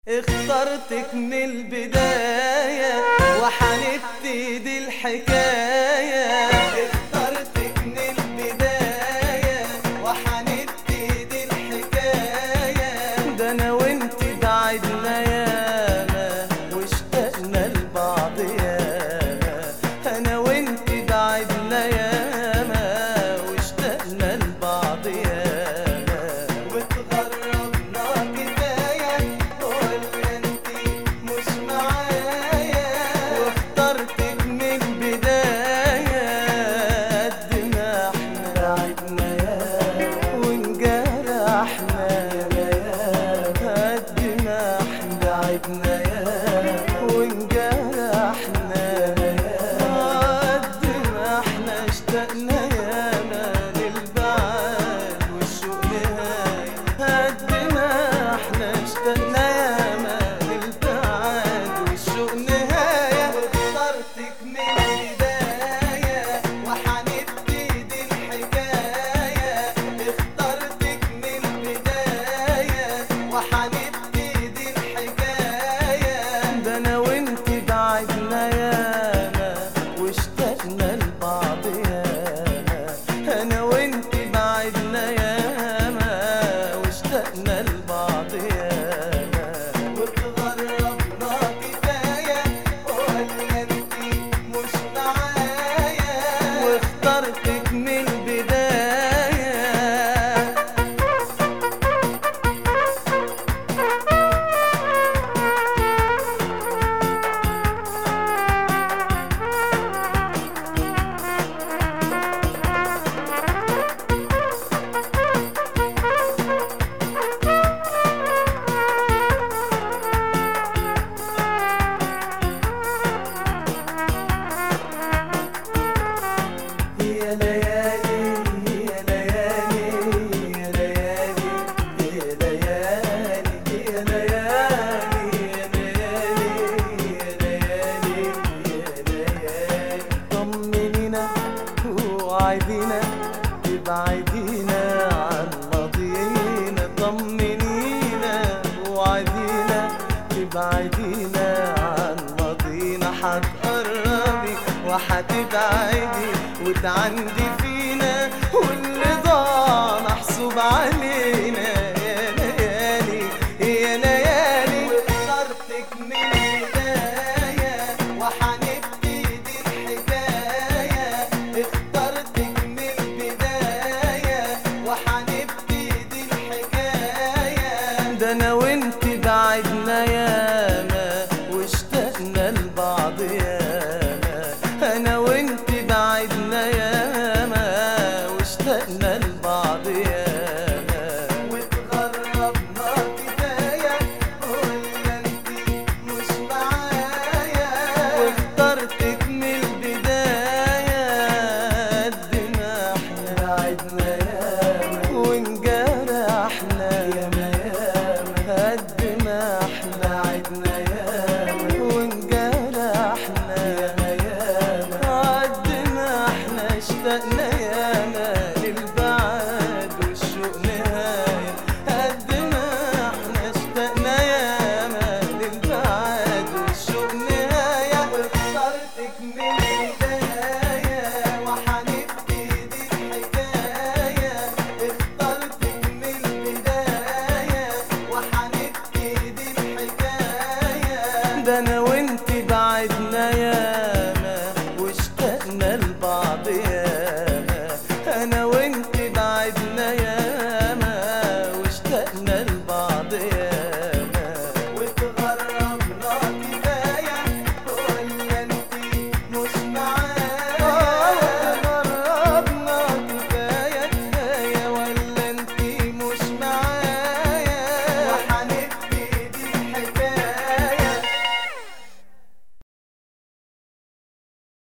اخترتك من البداية وحنبتدي الحكاية. اخترتك من البداية وحنبتدي الحكاية. ده أنا وانت بعدنا ياما واشتقنا لبعض ياما. أنا وانت بعدنا ياما واشتقنا لبعض ياما. واتغربنا كفاية ولا انت مش معايا. واخترتك من البداية قد ما احنا بعدنا ياما وانجرحنا ياما. قد ما احنا بعدنا ياما وانجرحنا ياما. قد ما احنا اشتقنا ياما للبعد والشوق نهاية. قد ما احنا اشتقنا ياما للبعد والشوق نهاية. واخترتك من البداية وحنبتدي الحكاية. اخترتك من البداية وحنبتدي الحكاية. ده أنا وانت بعدنا ياما واشتقنا لبعض ياما. أنا وانت بعدنا ياما واشتقنا لبعض ياما. واتغربنا كفاية ولا انت مش معايا. واخترتك من البداية. يا ليالي يا ليالي يا ليالي يا ليالي يا ليالي يا ليالي يا ليالي. طمنينا ووعدينا تبعدينا عن ماضينا. طمنينا ووعدينا تبعدينا عن ماضينا. حتقربي وحتبعدي وتعندي فينا واللي ضاع محسوب علينا. يا ليالي يا ليالي. واخترتك من البداية وحنبتدي الحكاية. اخترتك من البداية وحنبتدي الحكاية. ده أنا وانت بعدنا ياما واشتقنا لبعض ياما. أنا وانت بعدنا ياما واشتقنا لبعض ياما. واتغربنا كفاية ولا انت مش معايا. واخترتك من البداية قد ما احنا بعدنا ياما وانجرحنا ياما ياما. قد ما احنا بعدنا ياما وانجرحنا ياما ياما. قد ما احنا اشتقنا ياما للبعد والشوق نهاية. قد ما احنا اشتقنا ياما للبعد والشوق نهاية. واخترتك من البداية وحنبتدي الحكاية. اخترتك من البداية وحنبتدي الحكاية. ده أنا